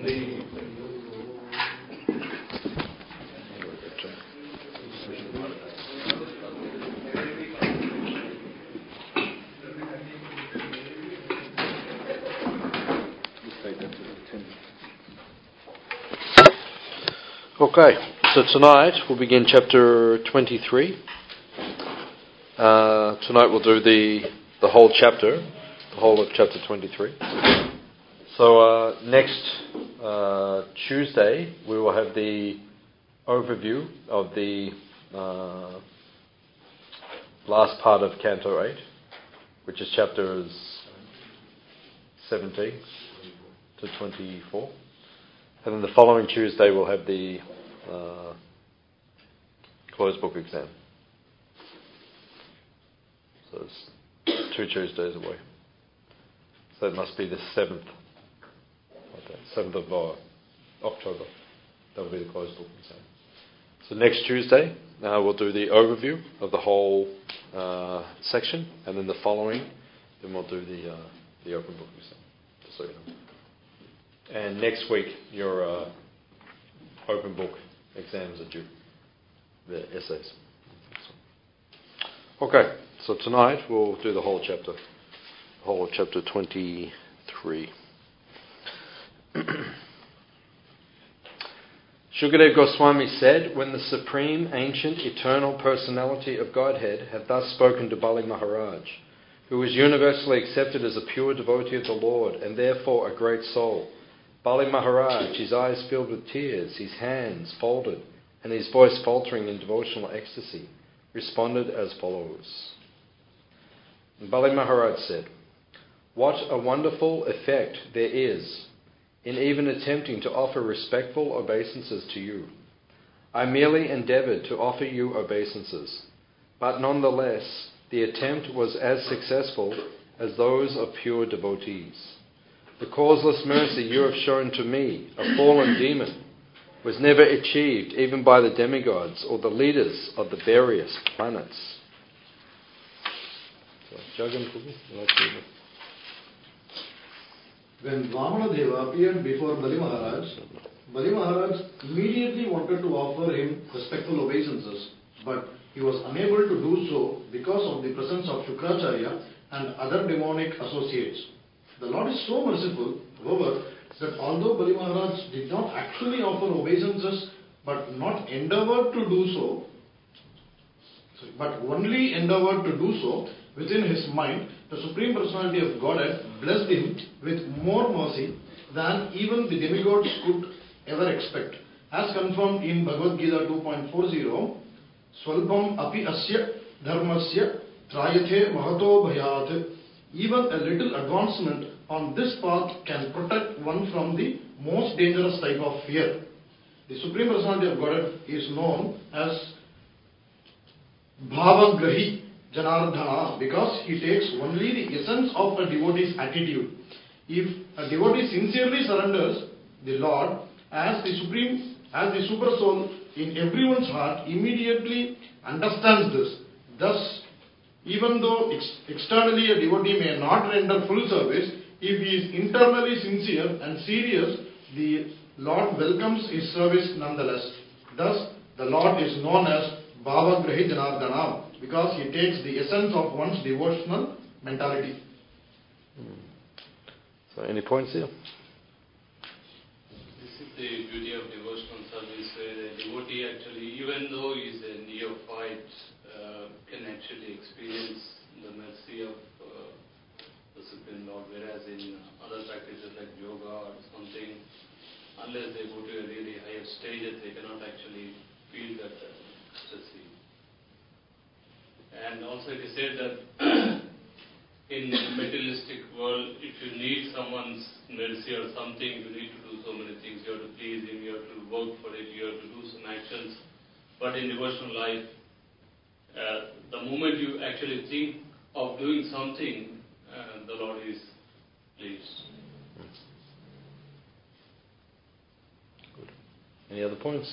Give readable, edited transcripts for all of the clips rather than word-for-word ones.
Okay, so tonight we'll begin chapter 23. Tonight we'll do the whole chapter, the whole of chapter 23. So next Tuesday we will have the overview of the last part of Canto 8, which is chapters 17 to 24. And then the following Tuesday we'll have the closed book exam. So it's 2 Tuesdays away. So it must be the 7th. 7th of October. That will be the closed book exam. So next Tuesday we'll do the overview of the whole section, and then the following, then we'll do the open book exam. Just so you know. And next week your open book exams are due, the essays. Okay, so tonight we'll do the whole of chapter 23. Shukadev Goswami said, when the Supreme, Ancient, Eternal Personality of Godhead had thus spoken to Bali Maharaj, who was universally accepted as a pure devotee of the Lord and therefore a great soul, Bali Maharaj, his eyes filled with tears, his hands folded, and his voice faltering in devotional ecstasy, responded as follows. And Bali Maharaj said, "What a wonderful effect there is in even attempting to offer respectful obeisances to you. I merely endeavoured to offer you obeisances, but nonetheless the attempt was as successful as those of pure devotees. The causeless mercy you have shown to me, a fallen demon, was never achieved even by the demigods or the leaders of the various planets." When Vamanadeva appeared before Bali Maharaj immediately wanted to offer him respectful obeisances, but he was unable to do so because of the presence of Shukracharya and other demonic associates. The Lord is so merciful, however, that although Bali Maharaj did not actually offer obeisances, but only endeavored to do so, within his mind, the Supreme Personality of Godhead blessed him with more mercy than even the demigods could ever expect. As confirmed in Bhagavad Gita 2.40, Swalpam api asya dharmasya trayathe mahato bhayat. Even a little advancement on this path can protect one from the most dangerous type of fear. The Supreme Personality of Godhead is known as Bhavagrahi Janardhana because he takes only the essence of a devotee's attitude. If a devotee sincerely surrenders, the Lord, as the super soul in everyone's heart, immediately understands this. Thus, even though externally a devotee may not render full service, if he is internally sincere and serious, the Lord welcomes his service nonetheless. Thus, the Lord is known as Bhavagrahi Janardhana because he takes the essence of one's devotional mentality. So, any points here? This is the beauty of devotional service, where the devotee actually, even though he is a neophyte, can actually experience the mercy of the Supreme Lord, whereas in other practices like yoga or something, unless they go to a really higher stage, they cannot actually feel that ecstasy. And also it is said that in the materialistic world, if you need someone's mercy or something, you need to do so many things. You have to please him, you have to work for it, you have to do some actions. But in devotional life, the moment you actually think of doing something, the Lord is pleased. Good. Any other points?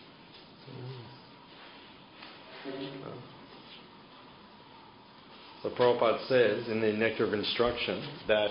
So Prabhupada says in the Nectar of Instruction that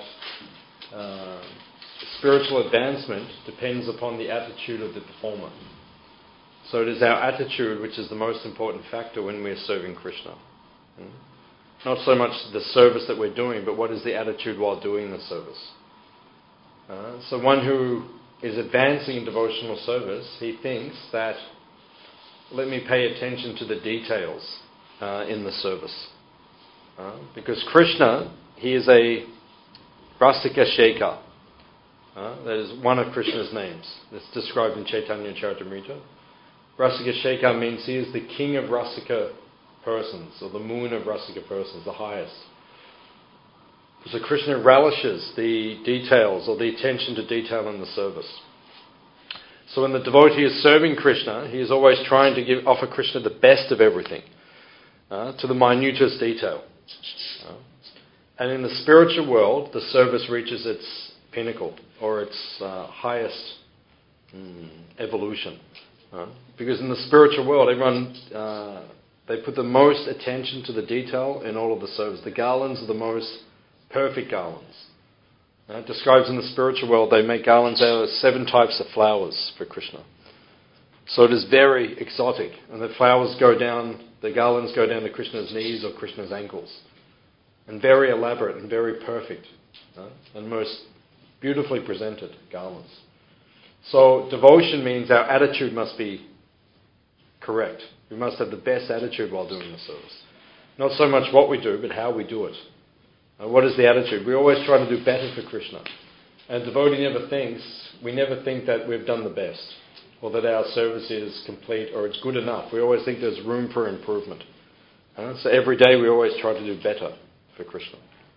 spiritual advancement depends upon the attitude of the performer. So it is our attitude which is the most important factor when we're serving Krishna. Not so much the service that we're doing, but what is the attitude while doing the service. So one who is advancing in devotional service, he thinks that, let me pay attention to the details in the service. Because Krishna, he is a Rasika Shekhar. That is one of Krishna's names. It's described in Chaitanya Charitamrita. Rasika Shekhar means he is the king of Rasika persons, or the moon of Rasika persons, the highest. So Krishna relishes the details, or the attention to detail in the service. So when the devotee is serving Krishna, he is always trying to offer Krishna the best of everything, to the minutest detail. And in the spiritual world, the service reaches its pinnacle, or its highest evolution. Because in the spiritual world, everyone, they put the most attention to the detail in all of the service. The garlands are the most perfect garlands. It describes in the spiritual world, they make garlands out of 7 types of flowers for Krishna. So it is very exotic. And the flowers go down, the garlands go down to Krishna's knees or Krishna's ankles. And very elaborate and very perfect. And most beautifully presented garlands. So devotion means our attitude must be correct. We must have the best attitude while doing the service. Not so much what we do, but how we do it. What is the attitude? We always try to do better for Krishna. And devotee never thinks, we never think that we've done the best, or that our service is complete, or it's good enough. We always think there's room for improvement. So every day we always try to do better for Krishna.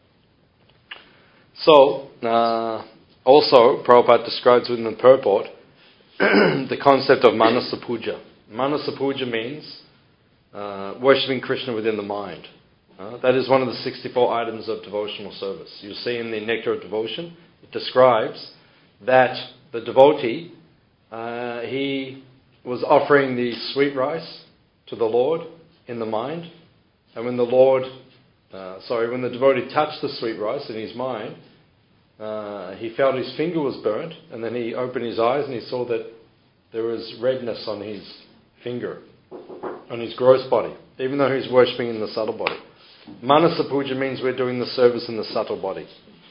So, also, Prabhupada describes within the purport the concept of Manasa Puja. Manasa Puja means worshipping Krishna within the mind. That is one of the 64 items of devotional service. You'll see in the Nectar of Devotion, it describes that the devotee, he was offering the sweet rice to the Lord in the mind, and when the devotee touched the sweet rice in his mind, he felt his finger was burnt, and then he opened his eyes and he saw that there was redness on his finger, on his gross body, even though he's worshipping in the subtle body. Manasa Puja means we're doing the service in the subtle body.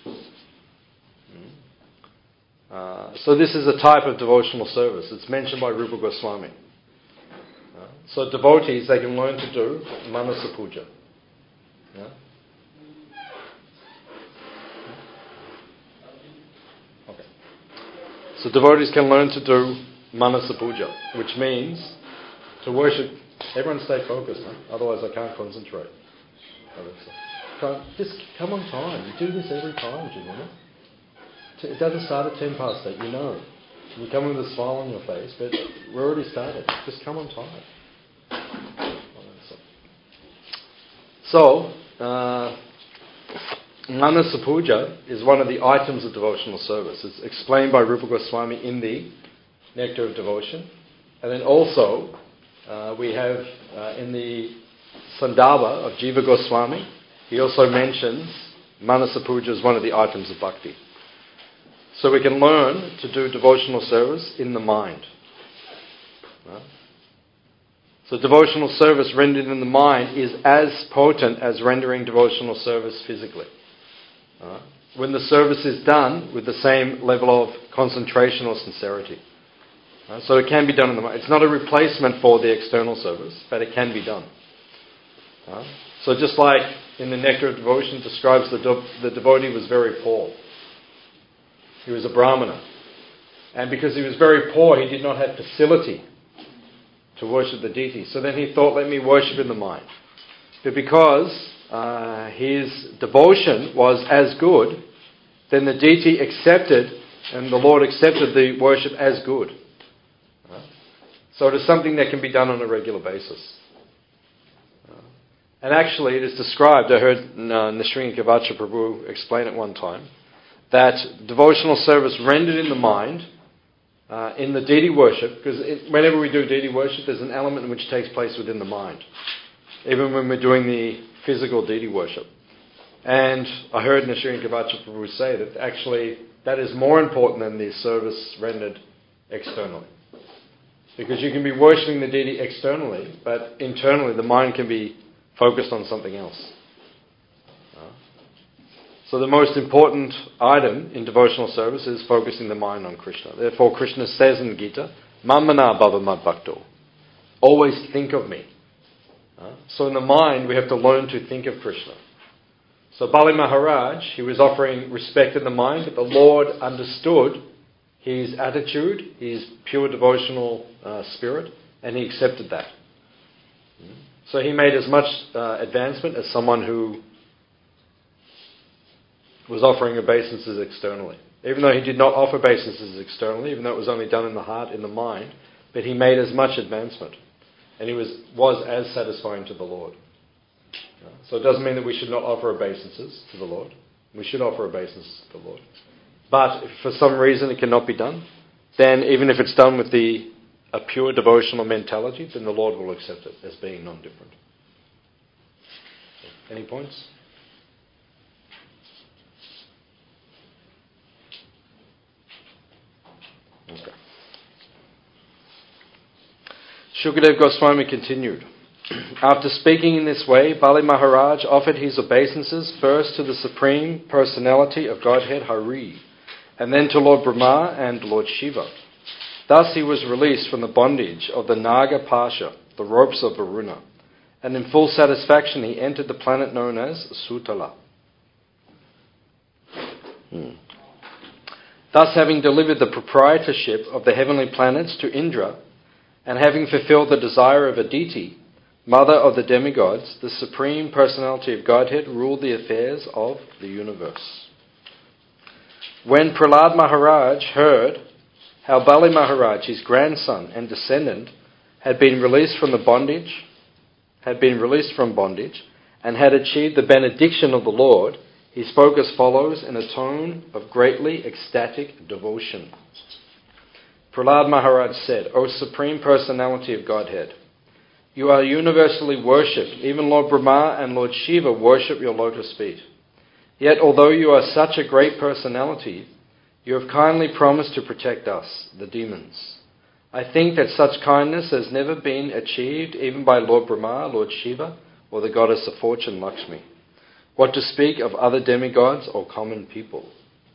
So this is a type of devotional service. It's mentioned by Rupa Goswami. So devotees, they can learn to do Manasa Puja. Okay. So devotees can learn to do Manasa Puja, which means to worship. Everyone stay focused, otherwise I can't concentrate. Just come on time. You do this every time, do you know? It doesn't start at 10 past 8, you know. You come with a smile on your face, but we're already started. Just come on time. So, Manasa Puja is one of the items of devotional service. It's explained by Rupa Goswami in the Nectar of Devotion. And then also, we have in the Sandarbha of Jiva Goswami, he also mentions Manasa Puja as one of the items of bhakti. So we can learn to do devotional service in the mind. So devotional service rendered in the mind is as potent as rendering devotional service physically. When the service is done with the same level of concentration or sincerity. So it can be done in the mind. It's not a replacement for the external service, but it can be done. So just like in the Nectar of Devotion describes the devotee was very poor. He was a brahmana. And because he was very poor, he did not have facility to worship the deity. So then he thought, let me worship in the mind. But because his devotion was as good, then the deity accepted, and the Lord accepted the worship as good. So it is something that can be done on a regular basis. And actually, it is described, I heard Nishringa Kavacha Prabhu explain it one time, that devotional service rendered in the mind, in the deity worship, because whenever we do deity worship, there's an element which takes place within the mind, even when we're doing the physical deity worship. And I heard Nishrin Kavacha Prabhu say that actually that is more important than the service rendered externally. Because you can be worshipping the deity externally, but internally the mind can be focused on something else. So the most important item in devotional service is focusing the mind on Krishna. Therefore Krishna says in Gita, Mamana Bhava Mad Bhakto. Always think of me. So in the mind we have to learn to think of Krishna. So Bali Maharaj, he was offering respect in the mind, but the Lord understood his attitude, his pure devotional spirit, and he accepted that. So he made as much advancement as someone who was offering obeisances externally. Even though he did not offer obeisances externally, even though it was only done in the heart, in the mind, but he made as much advancement. And he was as satisfying to the Lord. So it doesn't mean that we should not offer obeisances to the Lord. We should offer obeisances to the Lord. But if for some reason it cannot be done, then even if it's done with a pure devotional mentality, then the Lord will accept it as being non-different. Any points? Okay. Shukadev Goswami continued. After speaking in this way, Bali Maharaj offered his obeisances first to the Supreme Personality of Godhead Hari, and then to Lord Brahma and Lord Shiva. Thus he was released from the bondage of the Naga Pasha, the ropes of Varuna, and in full satisfaction he entered the planet known as Sutala. Thus, having delivered the proprietorship of the heavenly planets to Indra, and having fulfilled the desire of Aditi, mother of the demigods, the Supreme Personality of Godhead ruled the affairs of the universe. When Prahlad Maharaj heard how Bali Maharaj, his grandson and descendant, had been released from bondage, and had achieved the benediction of the Lord, he spoke as follows in a tone of greatly ecstatic devotion. Prahlad Maharaj said, O Supreme Personality of Godhead, you are universally worshipped. Even Lord Brahma and Lord Shiva worship your lotus feet. Yet, although you are such a great personality, you have kindly promised to protect us, the demons. I think that such kindness has never been achieved even by Lord Brahma, Lord Shiva, or the goddess of fortune, Lakshmi. What to speak of other demigods or common people?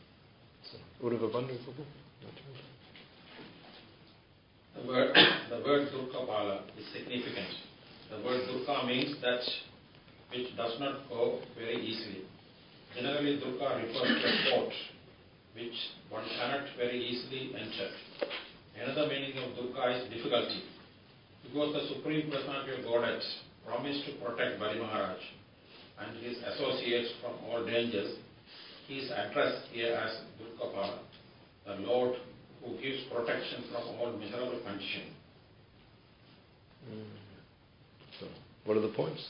The word Durkapala is significant. The word Durka means that which does not go very easily. Generally, Durka refers to a port which one cannot very easily enter. Another meaning of Durka is difficulty. Because the Supreme Personality of Godhead promised to protect Bali Maharaj and his associates from all dangers, he is addressed here as Durkapala, the Lord who gives protection from all miserable condition. So, what are the points?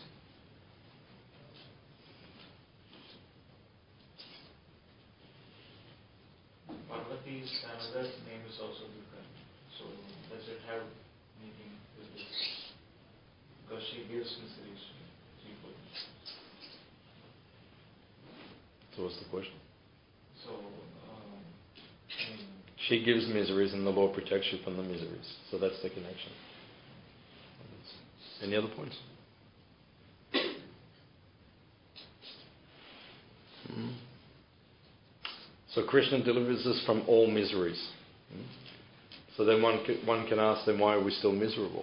Parvati's another name is also Durga. So does it have meaning with this? Because she gives miseries to people. So what's the question? So she gives miseries and the Lord protects you from the miseries. So that's the connection. Any other points? So Krishna delivers us from all miseries. So then one can ask, then why are we still miserable?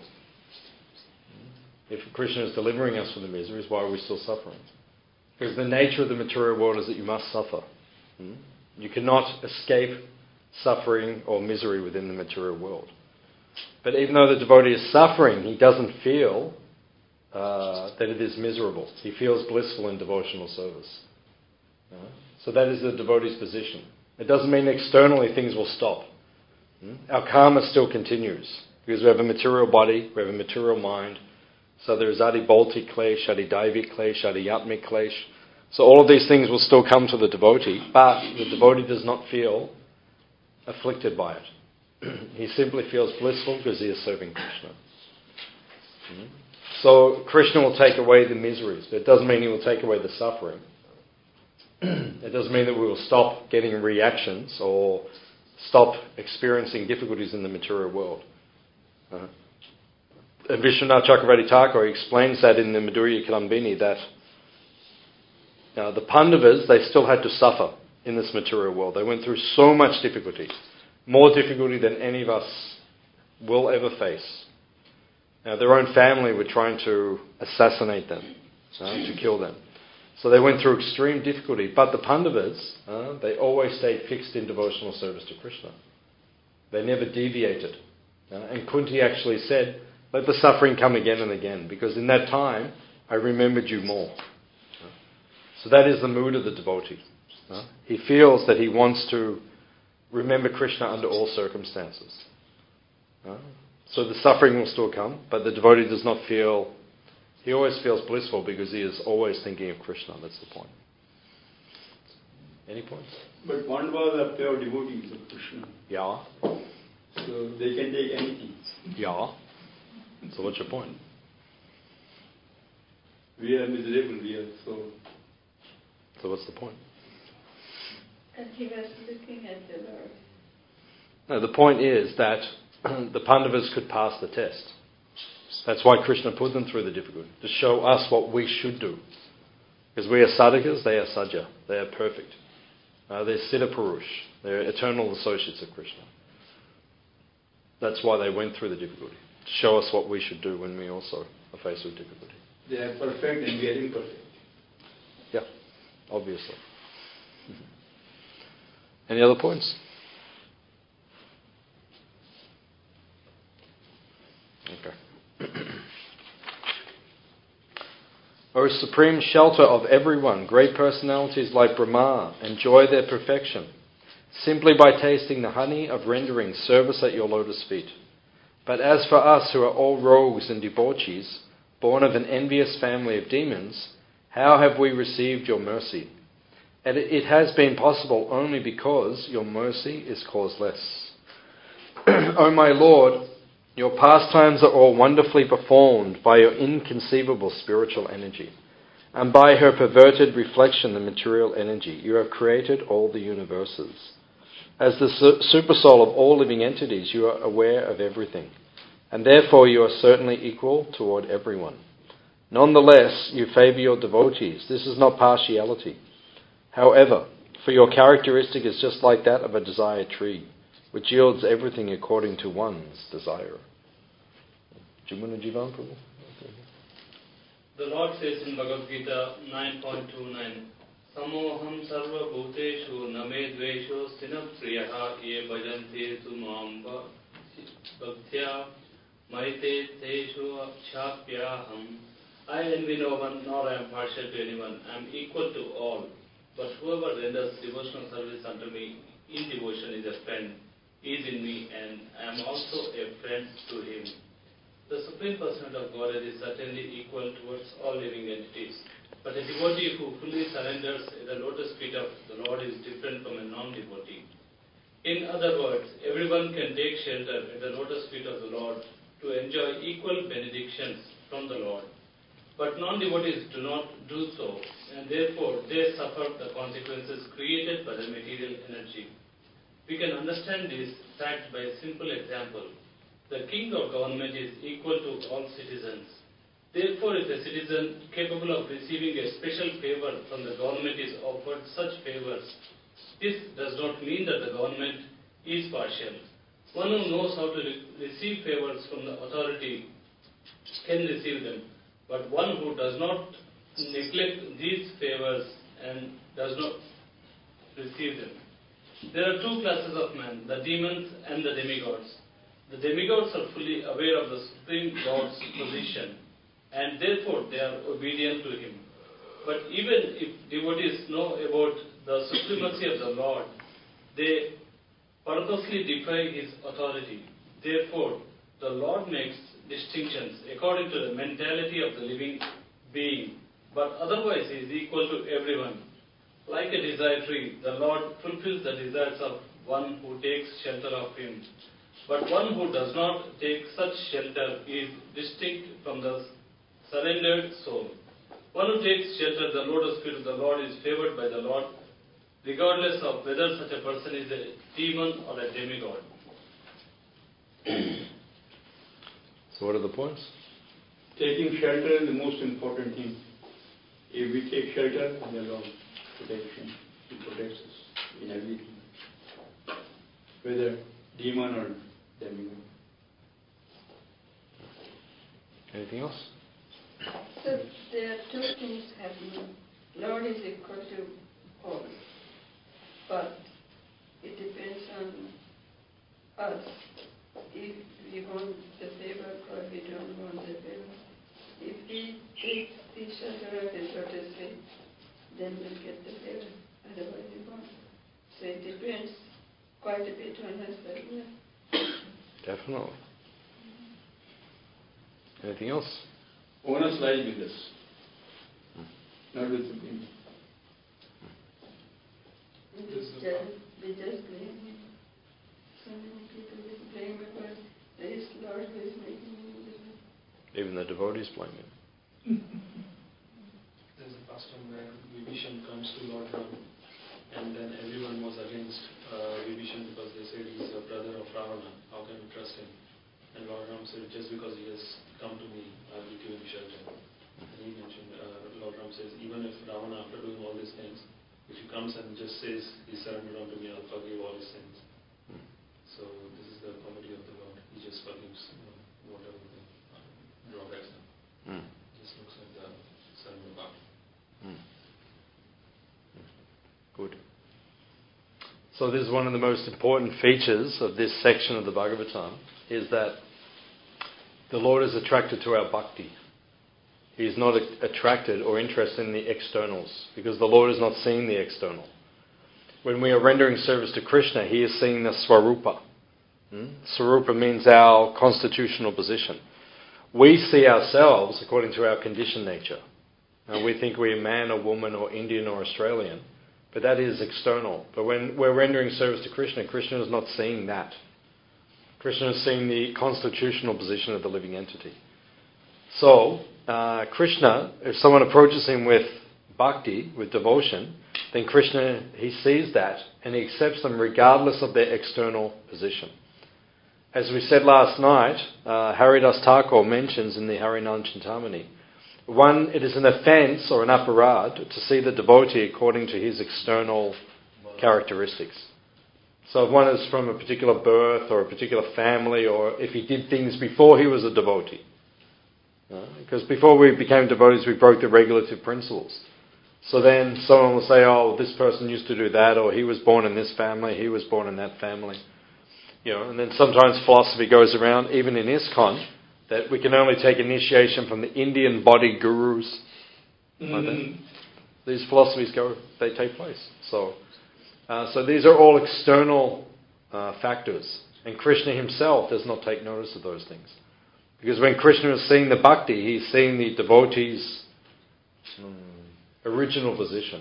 If Krishna is delivering us from the miseries, why are we still suffering? Because the nature of the material world is that you must suffer. You cannot escape suffering or misery within the material world. But even though the devotee is suffering, he doesn't feel that it is miserable. He feels blissful in devotional service. So that is the devotee's position. It doesn't mean externally things will stop. Our karma still continues. Because we have a material body, we have a material mind. So there is Adi Bhautik Klesh, Adi Daivik Klesh, Adi Yatmik Klesh. So all of these things will still come to the devotee, but the devotee does not feel afflicted by it. He simply feels blissful because he is serving Krishna. So Krishna will take away the miseries, but it doesn't mean he will take away the suffering. It doesn't mean that we will stop getting reactions or stop experiencing difficulties in the material world. And Vishwanath Chakravarti Thakur explains that in the Madhurya Kalambini, that the Pandavas, they still had to suffer in this material world. They went through so much difficulty, more difficulty than any of us will ever face. Their own family were trying to assassinate them, to kill them. So they went through extreme difficulty. But the Pandavas, they always stayed fixed in devotional service to Krishna. They never deviated. And Kunti actually said, let the suffering come again and again, because in that time, I remembered you more. So that is the mood of the devotee. He feels that he wants to remember Krishna under all circumstances. So the suffering will still come, but the devotee does not feel... He always feels blissful because he is always thinking of Krishna. That's the point. Any points? But Pandavas are pure devotees of Krishna. Yeah. So they can take anything. Yeah. So what's your point? We are miserable here, so... So what's the point? And he was looking at the Lord. No, the point is that the Pandavas could pass the test. That's why Krishna put them through the difficulty, to show us what we should do. Because we are sadhakas, they are sajja. They are perfect. They're siddha purush. They're eternal associates of Krishna. That's why they went through the difficulty, to show us what we should do when we also are faced with difficulty. They are perfect and we are imperfect. Yeah, obviously. Any other points? Okay. O supreme shelter of everyone, great personalities like Brahma enjoy their perfection simply by tasting the honey of rendering service at your lotus feet. But as for us who are all rogues and debauchees, born of an envious family of demons, how have we received your mercy? And it has been possible only because your mercy is causeless. O my Lord, your pastimes are all wonderfully performed by your inconceivable spiritual energy, and by her perverted reflection, the material energy, you have created all the universes. As the supersoul of all living entities, you are aware of everything, and therefore you are certainly equal toward everyone. Nonetheless, you favour your devotees. This is not partiality. However, for your characteristic is just like that of a desired tree, which yields everything according to one's desire. The Lord says in Bhagavad Gita 9.29, Samoham sarva bhuteshu name dvesho sinam priyaha ye bhajante tu mam bhaktya maite teshu chapyaham. I envy no one, nor I am partial to anyone. I am equal to all. But whoever renders devotional service unto me in devotion is a friend, is in me, and I am also a friend to him. The Supreme Personality of Godhead is certainly equal towards all living entities. But a devotee who fully surrenders at the lotus feet of the Lord is different from a non-devotee. In other words, everyone can take shelter at the lotus feet of the Lord to enjoy equal benedictions from the Lord. But non-devotees do not do so, and therefore they suffer the consequences created by the material energy. We can understand this fact by a simple example. The king or government is equal to all citizens. Therefore, if a citizen capable of receiving a special favor from the government is offered such favors, this does not mean that the government is partial. One who knows how to receive favors from the authority can receive them, but one who does not neglect these favors and does not receive them. There are two classes of men, the demons and the demigods. The demigods are fully aware of the Supreme Lord's position, and therefore they are obedient to him. But even if devotees know about the supremacy of the Lord, they purposely defy his authority. Therefore, the Lord makes distinctions according to the mentality of the living being, but otherwise he is equal to everyone. Like a desire tree, the Lord fulfills the desires of one who takes shelter of him. But one who does not take such shelter is distinct from the surrendered soul. One who takes shelter at the lotus feet of the Lord is favored by the Lord regardless of whether such a person is a demon or a demigod. So what are the points? Taking shelter is the most important thing. If we take shelter, the Lord protection. He protects us in everything. Whether demon or demigod. Anything else? So there are two things happening. Lord is equal to all, but it depends on us. If we want the favor or we don't want the favor. If we take the shelter of His lotus feet, then we'll get the favor. Otherwise we won't. So it depends quite a bit on us as well. Definitely. Anything else? Onus lies with us, not with the people. We just blame Him. So many people just blame because there is Lord who is making him do it. Even the devotees blame him. There's a custom where Vibhishan comes to Lord Ram, and then everyone was against Vibhishan because they said he's a brother of Ravana. How can we trust him? And Lord Ram said, just because he has come to me, I will give him shelter. And he mentioned, Lord Ram says, even if Ravana, after doing all these things, if he comes and just says, he surrendered unto me, I'll forgive all his sins. So this is the quality of the Lord. He just forgives whatever the drawbacks are. Just looks at the surrender part. Good. So this is one of the most important features of this section of the Bhagavatam, is that the Lord is attracted to our bhakti. He is not attracted or interested in the externals, because the Lord is not seeing the external. When we are rendering service to Krishna, He is seeing the Swarupa. Swarupa means our constitutional position. We see ourselves according to our conditioned nature. We think we're man or woman or Indian or Australian, but that is external. But when we're rendering service to Krishna, Krishna is not seeing that. Krishna is seeing the constitutional position of the living entity. So, Krishna, if someone approaches him with bhakti, with devotion, then Krishna, he sees that and he accepts them regardless of their external position. As we said last night, Haridas Thakur mentions in the Harinam Chintamani, it is an offence or an aparad to see the devotee according to his external characteristics. So if one is from a particular birth or a particular family, or if he did things before he was a devotee. Because before we became devotees, we broke the regulative principles. So then someone will say, oh, this person used to do that, or he was born in this family, he was born in that family. And then sometimes philosophy goes around, even in ISKCON, that we can only take initiation from the Indian body gurus. Like that. These philosophies they take place. So these are all external factors. And Krishna himself does not take notice of those things. Because when Krishna is seeing the bhakti, he's seeing the devotee's original position.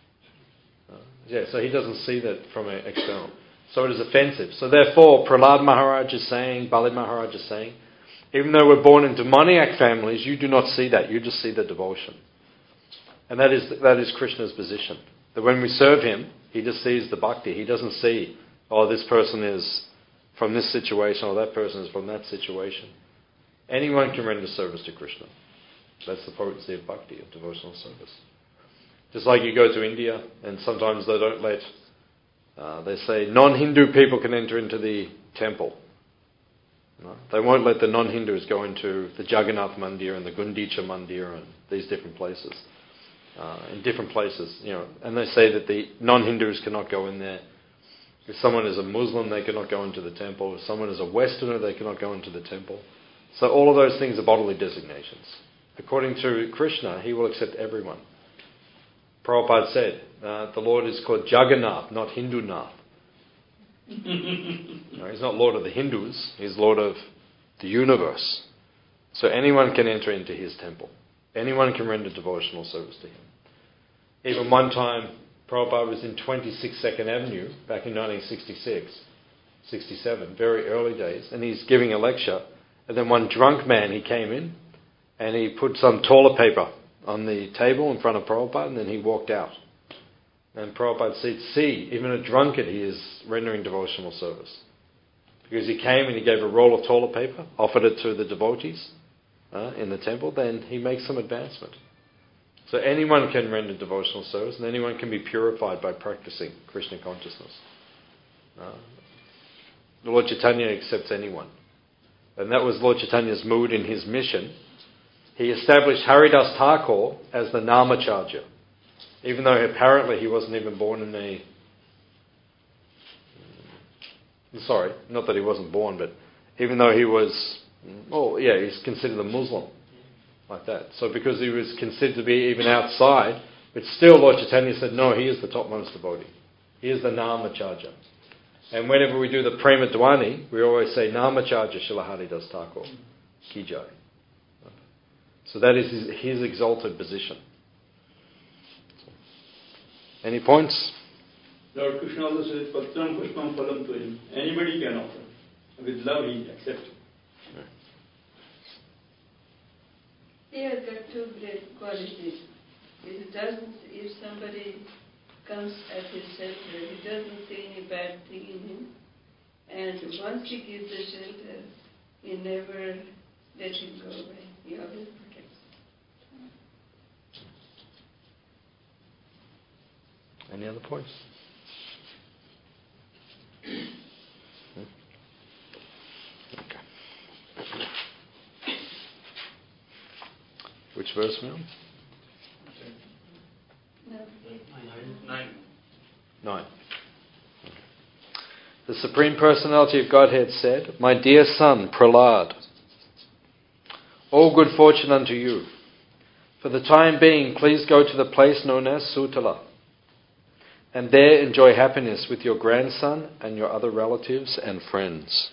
So he doesn't see that from an external. So it is offensive. So therefore, Prahlad Maharaj is saying, Bali Maharaj is saying, even though we're born in demoniac families, you do not see that. You just see the devotion. And that is Krishna's position. That when we serve him, he just sees the bhakti. He doesn't see, oh, this person is from this situation, or that person is from that situation. Anyone can render service to Krishna. That's the potency of bhakti, of devotional service. Just like you go to India, and sometimes they don't let, they say non-Hindu people can enter into the temple. They won't let the non-Hindus go into the Jagannath Mandir and the Gundicha Mandir and these different places. In different places, and they say that the non-Hindus cannot go in there. If someone is a Muslim, they cannot go into the temple. If someone is a Westerner, they cannot go into the temple. So all of those things are bodily designations. According to Krishna, he will accept everyone. Prabhupada said, the Lord is called Jagannath, not Hindunath. He's not Lord of the Hindus, he's Lord of the universe. So anyone can enter into his temple. Anyone can render devotional service to him. Even one time, Prabhupada was in 26 Second Avenue, back in 1966, 67, very early days, and he's giving a lecture, and then one drunk man, he came in, and he put some toilet paper on the table in front of Prabhupada, and then he walked out. And Prabhupada said, see, even a drunkard, he is rendering devotional service. Because he came and he gave a roll of toilet paper, offered it to the devotees in the temple, then he makes some advancement. So anyone can render devotional service, and anyone can be purified by practicing Krishna consciousness. The Lord Chaitanya accepts anyone. And that was Lord Chaitanya's mood in his mission. He established Haridas Thakur as the Namacharya, even though apparently he wasn't even born in a... Sorry, not that he wasn't born, but even though he was... Oh, yeah, he's considered a Muslim, like that. So because he was considered to be even outside, but still Lord Chaitanya said, no, he is the topmost devotee. He is the Namacharya. And whenever we do the Prema Dwani, we always say, Namacharya Srila Haridas Thakur, Ki Jai. So that is his exalted position. Any points? Lord Krishna also says, Patram Pushpam Phalam Tvayam. Anybody can offer. With love he accepts. He has got two great qualities. If somebody comes at his shelter, he doesn't see any bad thing in him. And once he gives the shelter, he never lets him go away. He always protects. Any other points? Okay. Which verse are we on? No. 9. The Supreme Personality of Godhead said, my dear son, Prahlad, all good fortune unto you. For the time being, please go to the place known as Sutala, and there enjoy happiness with your grandson and your other relatives and friends.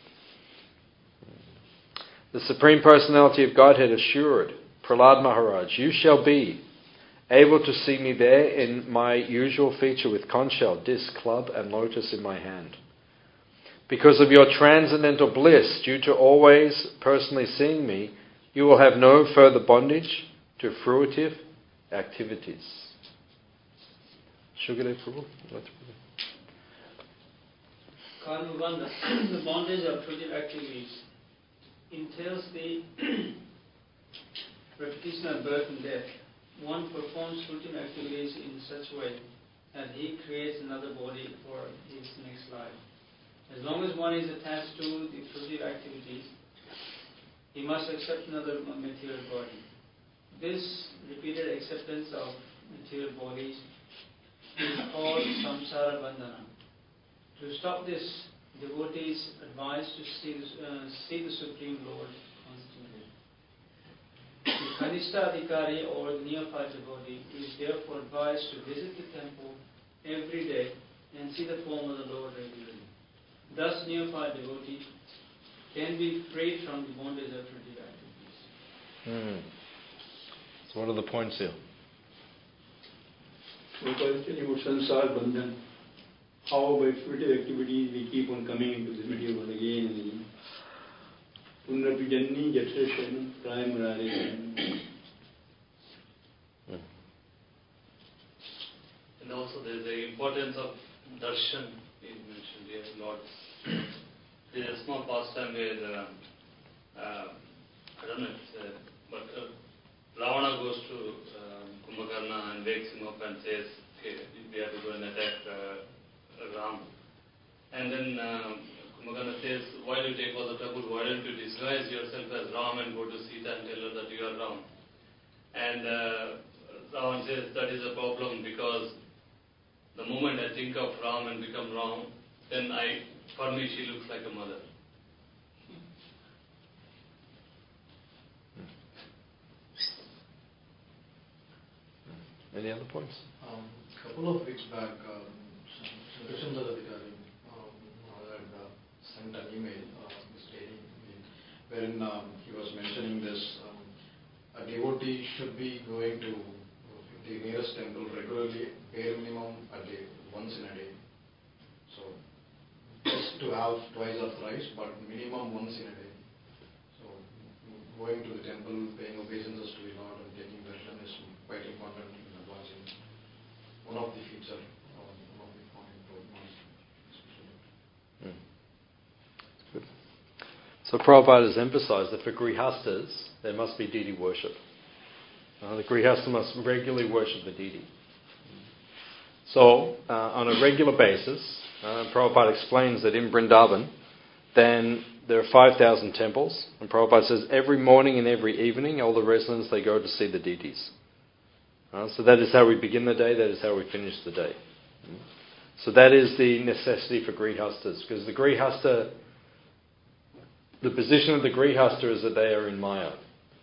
The Supreme Personality of Godhead assured Prahlad Maharaj, you shall be able to see me there in my usual feature with conch shell, disc, club and lotus in my hand. Because of your transcendental bliss, due to always personally seeing me, you will have no further bondage to fruitive activities. Shukadev Prabhu? Karma Bandha, the bondage of fruitive activities, entails the repetition of birth and death. One performs fruitive activities in such a way that he creates another body for his next life. As long as one is attached to the fruitive activities, he must accept another material body. This repeated acceptance of material bodies is called samsara bandhana. To stop this, devotees advise to see the Supreme Lord constantly. The Kanishta Adhikari or the neophyte devotee is therefore advised to visit the temple every day and see the form of the Lord regularly. Thus, neophyte devotee can be freed from the bondage of fruitive activities. So what are the points here? Because telling about samsara bandhan, how by fruitive activities we keep on coming into the video again and again. Punrapi janni jatra primarily. And also there is the importance of darshan is mentioned here, Lord. There is a small pastime where, I don't know if but Ravana goes to Kumbhakarna and wakes him up and says, okay, we have to go and attack Ram. And then Kumbhakarna says, why do you take all the trouble? Why don't you disguise yourself as Ram and go to Sita and tell her that you are Ram? And Ravana says, that is a problem because the moment I think of Ram and become Ram, then for me she looks like a mother. Any other points? A couple of weeks back, Krishna Adhikari had sent an email stating wherein he was mentioning this. A devotee should be going to the nearest temple regularly, bare minimum a day, once in a day. So, just to have twice or thrice, but minimum once in a day. So, going to the temple, paying obeisances to the Lord and taking darshan is quite important in advancing one of the feature, one of the point especially. So Prabhupada has emphasized that for grihastas, there must be deity worship. The grihasta must regularly worship the deity. So, on a regular basis, Prabhupada explains that in Vrindavan, then there are 5,000 temples, and Prabhupada says every morning and every evening, all the residents, they go to see the deities. So that is how we begin the day, that is how we finish the day. So that is the necessity for grihastas, because the grihasta, the position of the grihasta is that they are in Maya.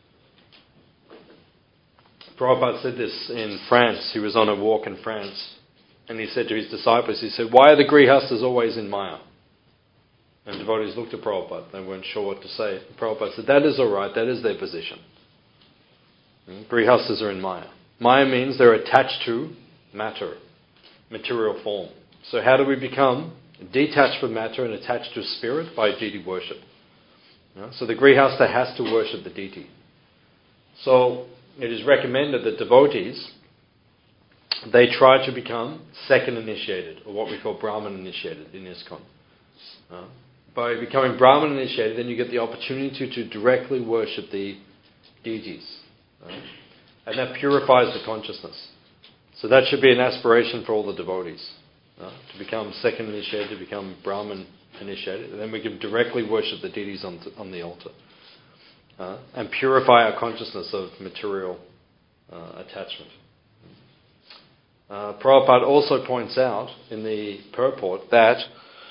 Prabhupada said this in France. He was on a walk in France, and he said to his disciples, he said, "Why are the grihastas always in Maya?" And devotees looked at Prabhupada. They weren't sure what to say. Prabhupada said, "That is all right. That is their position. Grihastas are in Maya. Maya means they're attached to matter, material form. So how do we become detached from matter and attached to spirit? By deity worship. So the grihasta has to worship the deity. So it is recommended that devotees, they try to become second initiated, or what we call Brahman initiated in ISKCON. By becoming Brahman initiated, then you get the opportunity to directly worship the deities. And that purifies the consciousness. So that should be an aspiration for all the devotees. To become second initiated, to become Brahman initiated, and then we can directly worship the deities on the altar. And purify our consciousness of material attachment. Prabhupada also points out in the purport that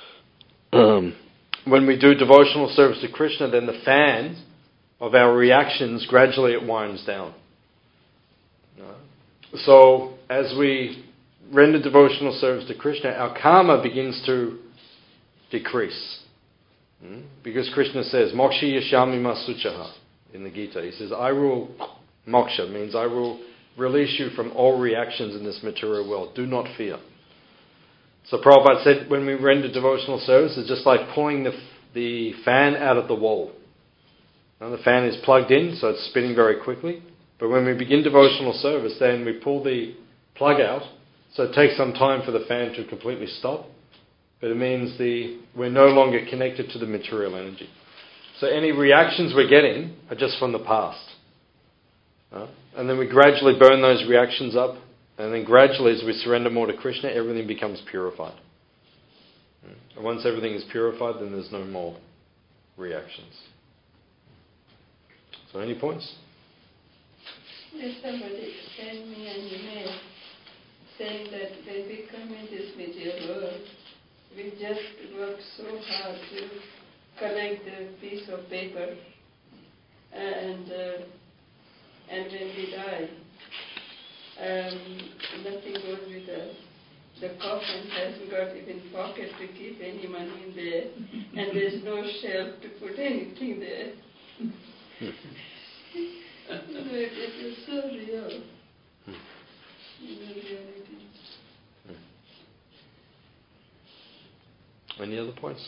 when we do devotional service to Krishna, then the fan of our reactions, gradually it winds down. So as we render devotional service to Krishna, our karma begins to decrease. Because Krishna says, Moksha yashami masuchaha in the Gita. He says, I will, moksha means I will release you from all reactions in this material world. Do not fear. So Prabhupada said, when we render devotional service, it's just like pulling the fan out of the wall. Now the fan is plugged in, so it's spinning very quickly. But when we begin devotional service, then we pull the plug out, so it takes some time for the fan to completely stop. But it means we're no longer connected to the material energy. So any reactions we're getting are just from the past. And then we gradually burn those reactions up. And then gradually, as we surrender more to Krishna, everything becomes purified. And once everything is purified, then there's no more reactions. So any points? Yes, somebody sent me an email saying that when we come in this material world, we just work so hard to collect the piece of paper, and when we die, nothing goes with us. The coffin hasn't got even pocket to keep any money in there, and there's no shelf to put anything there. It is so real. Reality. Any other points?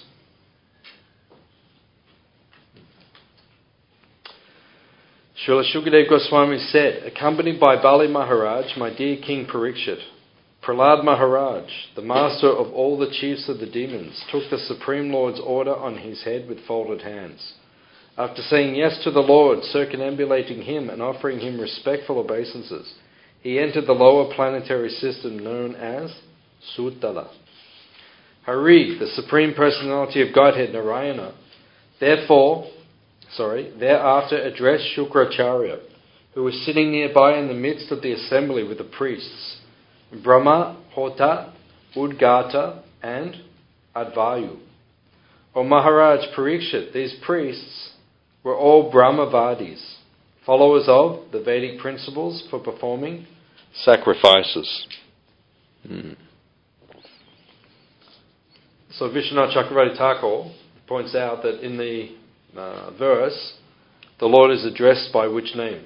Srila Shukadev Goswami said, accompanied by Bali Maharaj, my dear King Parikshit, Prahlad Maharaj, the master of all the chiefs of the demons, took the Supreme Lord's order on his head with folded hands. After saying yes to the Lord, circumambulating him and offering him respectful obeisances, he entered the lower planetary system known as Sutala. Hari, the Supreme Personality of Godhead, Narayana, thereafter addressed Shukracharya, who was sitting nearby in the midst of the assembly with the priests, Brahma, Hota, Udgata, and Advayu. O Maharaj Parikshit, these priests were all Brahmavadis, followers of the Vedic principles for performing sacrifices. So Vishwanath Chakravarti Thakur points out that in the verse, the Lord is addressed by which name?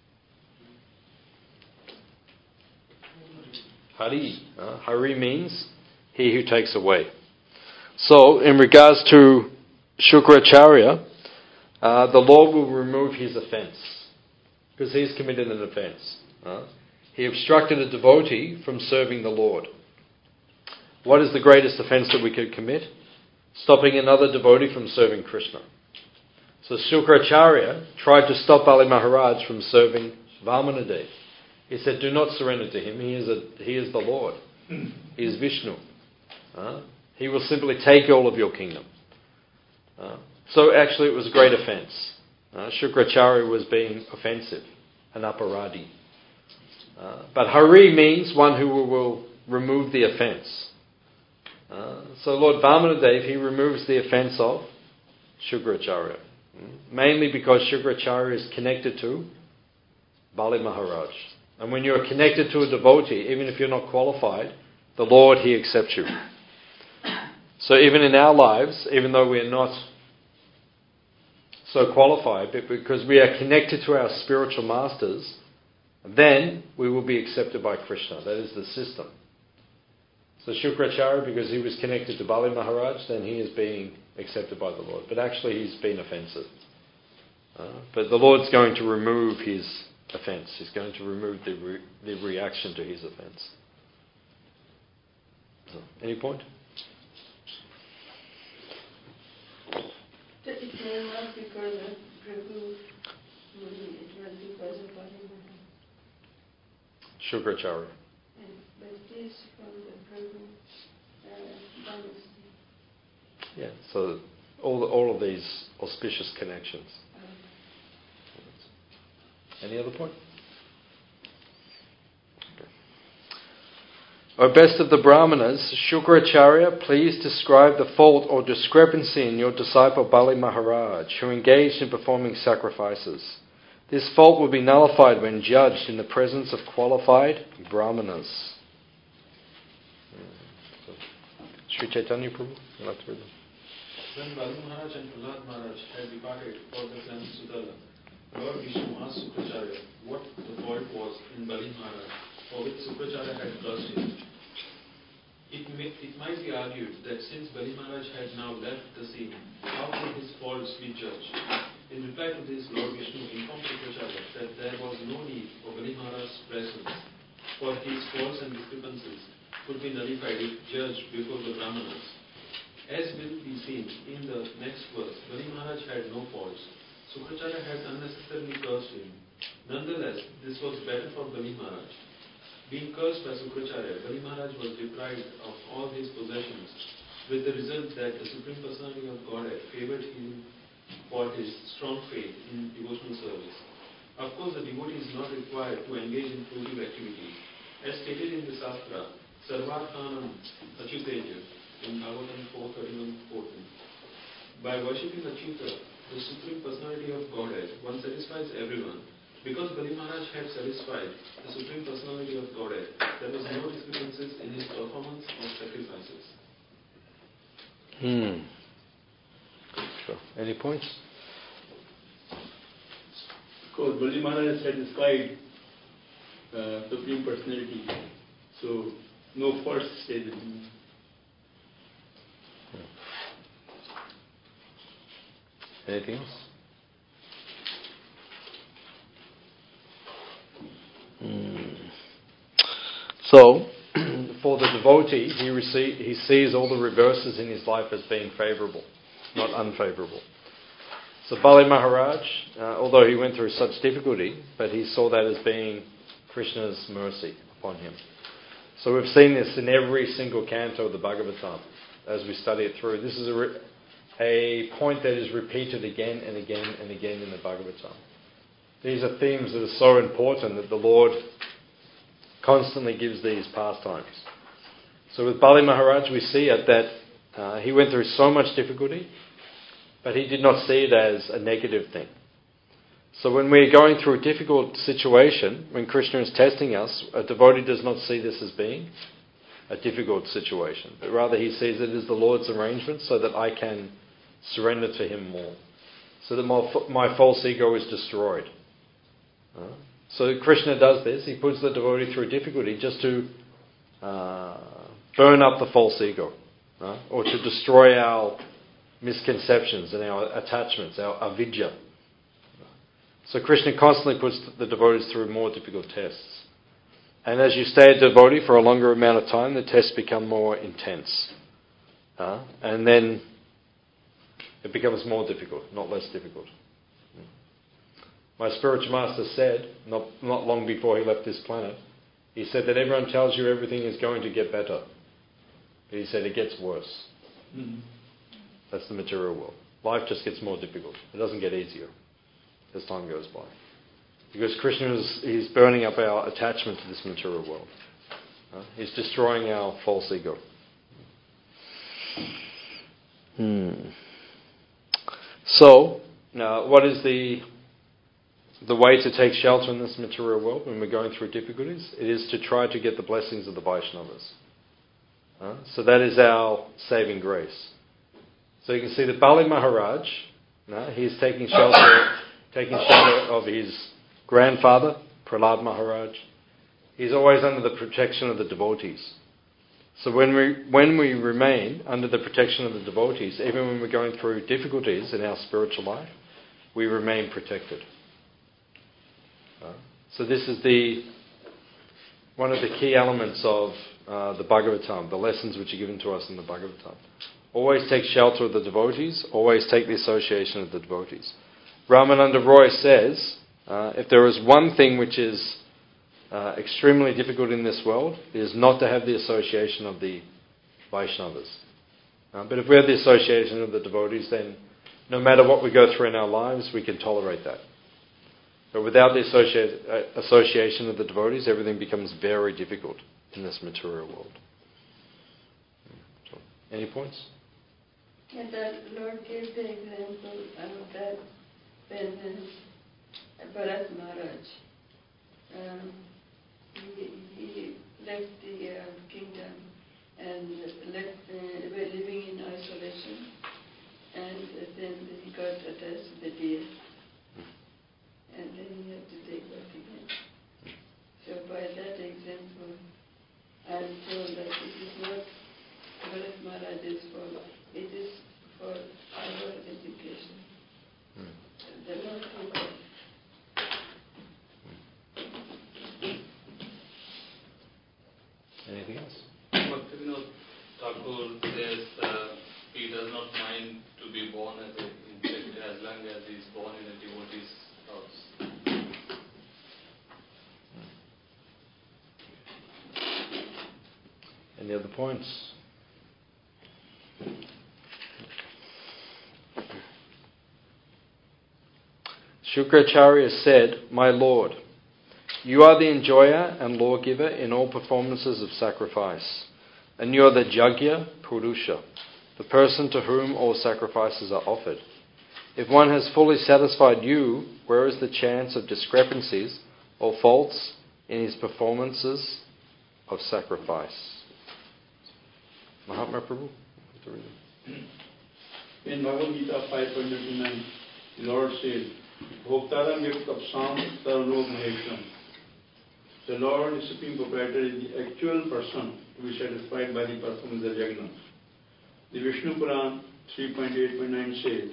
Hari. Hari means he who takes away. So, in regards to Shukracharya, the Lord will remove his offence, because he's committed an offence. he obstructed a devotee from serving the Lord. What is the greatest offence that we could commit? Stopping another devotee from serving Krishna. So Shukracharya tried to stop Bali Maharaj from serving Vamanadev. He said, do not surrender to him. He is the Lord. He is Vishnu. He will simply take all of your kingdom. So actually it was a great offence. Shukracharya was being offensive, an aparadi. But Hari means one who will remove the offence. So Lord Vamanadev, he removes the offence of Shukracharya. Mainly because Shukracharya is connected to Bali Maharaj. And when you're connected to a devotee, even if you're not qualified, the Lord, he accepts you. So even in our lives, even though we're not so qualified, but because we are connected to our spiritual masters, then we will be accepted by Krishna. That is the system. So Shukracharya, because he was connected to Bali Maharaj, then he is being accepted by the Lord. But actually he's been offensive. But the Lord's going to remove his offence. He's going to remove the reaction to his offence. So, any point? It may not because of Prabhu, it was because of Bali Maharaj. Shukracharya. But it is from the Prabhu dynasty. Yeah, so all of these auspicious connections. Any other point? Okay. O best of the Brahmanas, Shukracharya, please describe the fault or discrepancy in your disciple Bali Maharaj, who engaged in performing sacrifices. This fault will be nullified when judged in the presence of qualified Brahmanas. Sri Chaitanya Prabhu, you'd like to read them? When Bali Maharaj and Prahlad Maharaj had departed for the clan Sudala, Lord Vishnu asked Shukracharya what the fault was in Bali Maharaj, for which Shukracharya had cursed him. It might be argued that since Bali Maharaj had now left the scene, how could his faults be judged? In reply to this, Lord Vishnu informed Shukracharya that there was no need for Bali Maharaj's presence, for his faults and discrepancies could be nullified if judged before the Brahmanas. As will be seen in the next verse, Bali Maharaj had no faults. Shukracharya had unnecessarily cursed him. Nonetheless, this was better for Bali Maharaj. Being cursed by Shukracharya, Bali Maharaj was deprived of all his possessions, with the result that the Supreme Personality of Godhead favored him for his strong faith in devotional service. Of course, the devotee is not required to engage in fruitive activities. As stated in the Shastra, Sarvarthanam Achyuteja, in Bhagavatam 4:31-14. By worshipping Achyuta, the Supreme Personality of Godhead, one satisfies everyone. Because Bali Maharaj had satisfied the Supreme Personality of Godhead, there was no discrepancies in his performance of sacrifices. Sure. Any points? Because Bali Maharaj satisfied Supreme Personality, so no faults stayed with him. Anything else? So, for the devotee, he sees all the reverses in his life as being favourable, not unfavourable. So Bali Maharaj, although he went through such difficulty, but he saw that as being Krishna's mercy upon him. So we've seen this in every single canto of the Bhagavatam as we study it through. This is a point that is repeated again and again and again in the Bhagavatam. These are themes that are so important that the Lord constantly gives these pastimes. So with Bali Maharaj we see it that he went through so much difficulty, but he did not see it as a negative thing. So when we're going through a difficult situation, when Krishna is testing us, a devotee does not see this as being a difficult situation, but rather he sees it as the Lord's arrangement so that I can surrender to him more, so that my false ego is destroyed. So Krishna does this. He puts the devotee through difficulty just to burn up the false ego, or to destroy our misconceptions and our attachments, our avidya. So Krishna constantly puts the devotees through more difficult tests. And as you stay a devotee for a longer amount of time, the tests become more intense. And then it becomes more difficult, not less difficult. My spiritual master said, not long before he left this planet, he said that everyone tells you everything is going to get better. But he said it gets worse. Mm-hmm. That's the material world. Life just gets more difficult. It doesn't get easier as time goes by. Because Krishna he's burning up our attachment to this material world. He's destroying our false ego. So, now, what is the way to take shelter in this material world when we're going through difficulties? It is to try to get the blessings of the Vaishnavas. So that is our saving grace. So you can see that Bali Maharaj, he's taking shelter of his grandfather, Prahlad Maharaj. He's always under the protection of the devotees. So when we remain under the protection of the devotees, even when we're going through difficulties in our spiritual life, we remain protected. So this is one of the key elements of the Bhagavatam, the lessons which are given to us in the Bhagavatam. Always take shelter of the devotees, always take the association of the devotees. Ramananda Roy says, if there is one thing which is extremely difficult in this world, it is not to have the association of the Vaishnavas. But if we have the association of the devotees, then no matter what we go through in our lives, we can tolerate that. But without the association of the devotees, everything becomes very difficult in this material world. So, any points? And that Lord gave the example of that when Bharat Maharaj, he left the kingdom and were living in isolation, and then he got attached to the deer, and then he had to take birth again. So by that example, I am told that it is not Bharat Maharaj's fault, it is for our education. The Lord told us. Anything else? Bhaktivinoda Thakur says he does not mind to be born as an insect as long as he is born in a devotee's house. Any other points? Shukracharya said, "My Lord, you are the enjoyer and lawgiver in all performances of sacrifice, and you are the Jagya Purusha, the person to whom all sacrifices are offered. If one has fully satisfied you, where is the chance of discrepancies or faults in his performances of sacrifice?" Mahatma Prabhu? In Bhagavad Gita 5.29, the Lord said, Bhoktaram Yuktapsam Saralok Mahesham. The Lord, the Supreme Proprietor, is the actual person to be satisfied by the performance of yajna. The Vishnu Puran 3.8.9 says,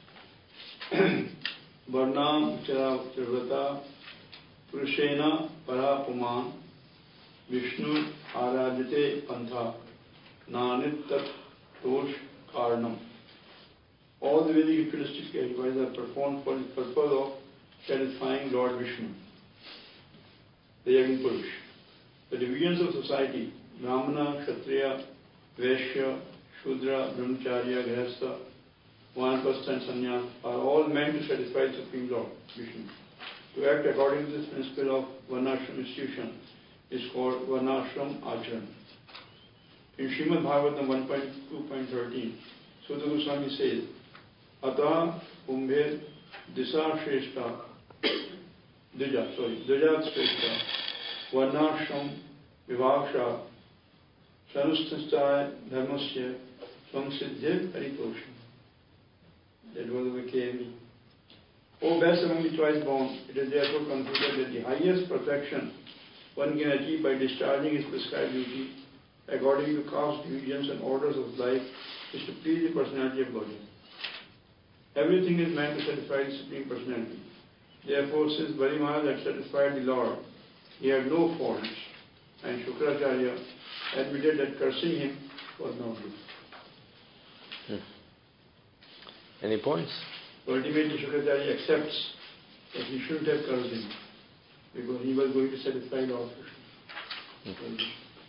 Varnam Charvrata Purushena Parapuman Vishnu Aradhite Pantha Nanittat Tosh Karnam. All the Vedic ritualistic rituals are performed for the purpose of satisfying Lord Vishnu, the Yagna Purush. The divisions of society, Brahmana, Kshatriya, Vaishya, Shudra, Brahmacharya, Grihastha, Vanapastha and Sannyas are all meant to satisfy the Supreme Lord Vishnu. To act according to this principle of Varnashram institution is called Varnashram Acharan. In Srimad Bhagavatam 1.2.13, Sutta Goswami says, Ata Umbhed Disa Shrestha Dija Shrestha Varnashram Vivavsha Sanustastaya Dharmasya Samsiddhe Haritosha. That was the KME. O best among the twice born, it is therefore concluded that the highest perfection one can achieve by discharging his prescribed duty according to caste divisions and orders of life is to please the personality of Godhead. Everything is meant to satisfy the Supreme Personality. Therefore, since Bali Maharaj had satisfied the Lord, he had no faults And Shukracharya admitted that cursing him was not good. Any points? Ultimately, Shukracharya accepts that he shouldn't have cursed him because he was going to satisfy Lord Krishna.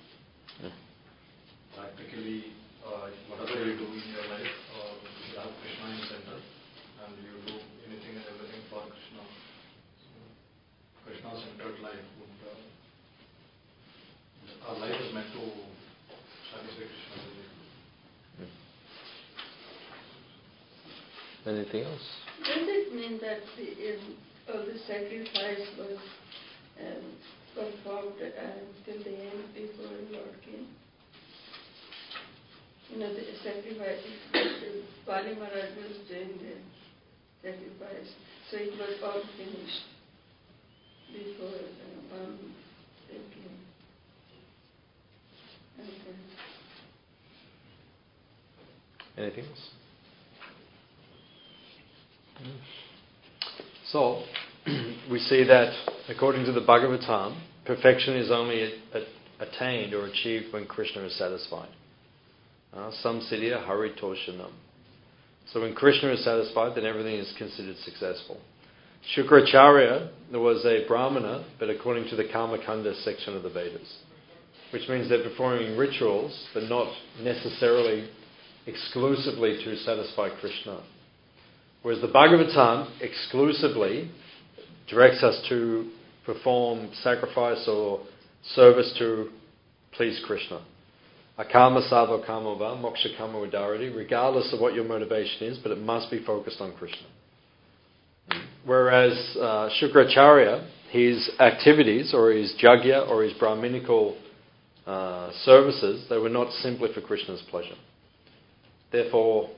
Practically, whatever you do in your life, you have Krishna in center, and you do anything and everything for Krishna. So, Krishna-centered life. Our life is meant to satisfy Krishna. Anything else? Does it mean that the sacrifice was performed till the end before Lord came? The sacrifice, Bali Maharaj was doing the sacrifice, so it was all finished before they came. Anything else? So, we see that according to the Bhagavatam, perfection is only attained or achieved when Krishna is satisfied. Samsidya haritoshanam. So when Krishna is satisfied, then everything is considered successful. Shukracharya was a Brahmana, but according to the Karmakanda section of the Vedas, which means they're performing rituals, but not necessarily exclusively to satisfy Krishna. Whereas the Bhagavatam exclusively directs us to perform sacrifice or service to please Krishna. Akama sava kama va, moksha kama udarati, regardless of what your motivation is, but it must be focused on Krishna. Whereas Shukracharya, his activities or his jagya or his brahminical services, they were not simply for Krishna's pleasure. Therefore,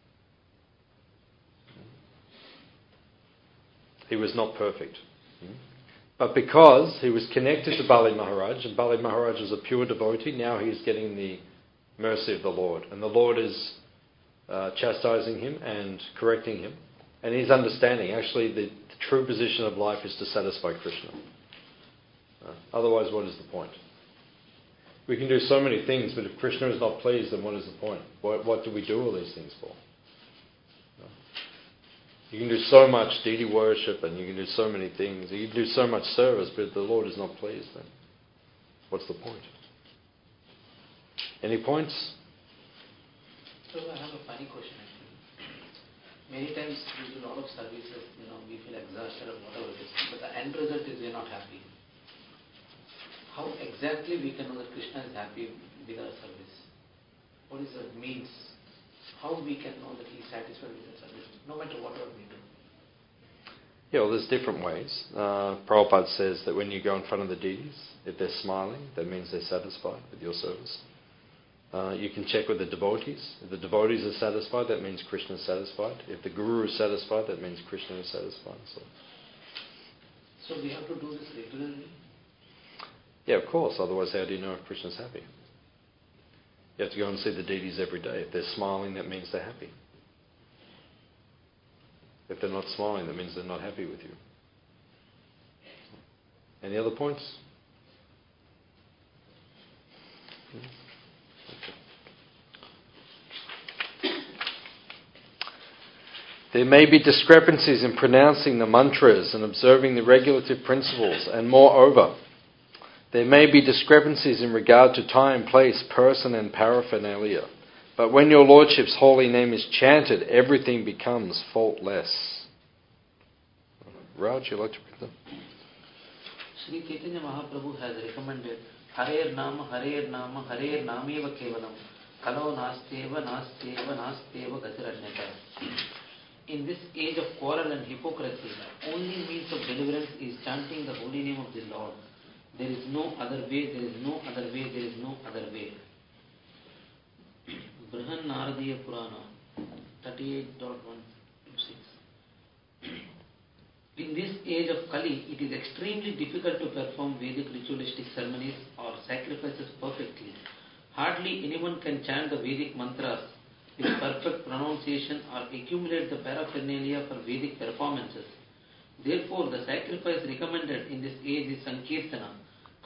he was not perfect. But because he was connected to Bali Maharaj, and Bali Maharaj was a pure devotee, now he is getting the mercy of the Lord. And the Lord is chastising him and correcting him. And he's understanding, actually, the true position of life is to satisfy Krishna. Otherwise, what is the point? We can do so many things, but if Krishna is not pleased, then what is the point? What do we do all these things for? You can do so much deity worship and you can do so many things. You can do so much service, but if the Lord is not pleased, then what's the point? Any points? So I have a funny question actually. Many times we do a lot of services, we feel exhausted or whatever it is, but the end result is we are not happy. How exactly we can know that Krishna is happy with our service? What is the means? How we can know that he is satisfied with the service, no matter whatever we do? Yeah, well, there's different ways. Prabhupada says that when you go in front of the deities, if they're smiling, that means they're satisfied with your service. You can check with the devotees. If the devotees are satisfied, that means Krishna is satisfied. If the Guru is satisfied, that means Krishna is satisfied. So we have to do this regularly? Yeah, of course. Otherwise, how do you know if Krishna is happy? You have to go and see the deities every day. If they're smiling, that means they're happy. If they're not smiling, that means they're not happy with you. Any other points? There may be discrepancies in pronouncing the mantras and observing the regulative principles, and moreover, there may be discrepancies in regard to time, place, person and paraphernalia. But when your Lordship's holy name is chanted, everything becomes faultless. Raj, you like to read them? Sri Chaitanya Mahaprabhu has recommended Harer Nama, Harer Nama, Harer Nameva Kevalam, Kalo Nasteva, Nasteva, Nasteva Gatiranyata. In this age of quarrel and hypocrisy, the only means of deliverance is chanting the holy name of the Lord. There is no other way, there is no other way, there is no other way. Brihan Naradiya Purana 38.126. In this age of Kali, it is extremely difficult to perform Vedic ritualistic ceremonies or sacrifices perfectly. Hardly anyone can chant the Vedic mantras with perfect pronunciation or accumulate the paraphernalia for Vedic performances. Therefore, the sacrifice recommended in this age is Sankirtana,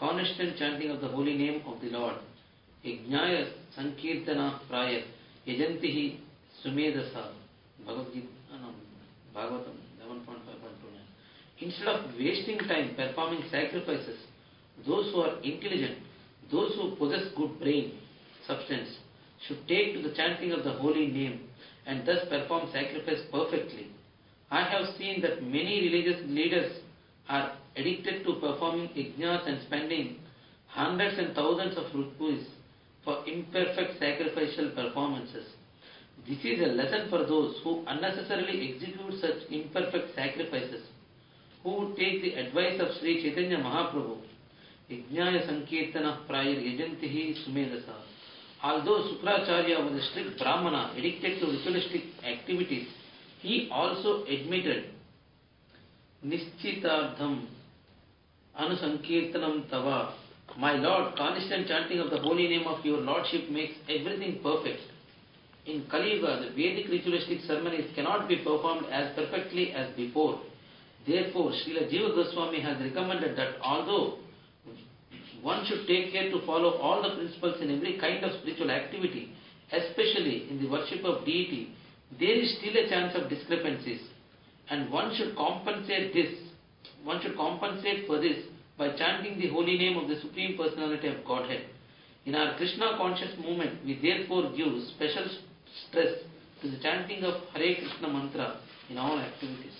constant chanting of the holy name of the Lord. Yajnaya Sankirtana Praya Yajantihi Sumedasa Bhagavatam 11.5.29. Instead of wasting time performing sacrifices, those who are intelligent, those who possess good brain substance, should take to the chanting of the holy name and thus perform sacrifice perfectly. I have seen that many religious leaders are addicted to performing yajnas and spending hundreds and thousands of rupees for imperfect sacrificial performances. This is a lesson for those who unnecessarily execute such imperfect sacrifices, who would take the advice of Sri Chaitanya Mahaprabhu. Yajnaya Sankirtana Prayar Yajantihi Sumedasa. Although Sukracharya was a strict Brahmana addicted to ritualistic activities, he also admitted Nischitardham Anusankirtanam Tava. My Lord, constant chanting of the holy name of your Lordship makes everything perfect. In Kali Yuga, the Vedic ritualistic ceremonies cannot be performed as perfectly as before. Therefore, Srila Jiva Goswami has recommended that although one should take care to follow all the principles in every kind of spiritual activity, especially in the worship of deity, there is still a chance of discrepancies, and one should compensate for this by chanting the holy name of the Supreme Personality of Godhead. In our Krishna conscious movement, we therefore give special stress to the chanting of Hare Krishna mantra in all activities.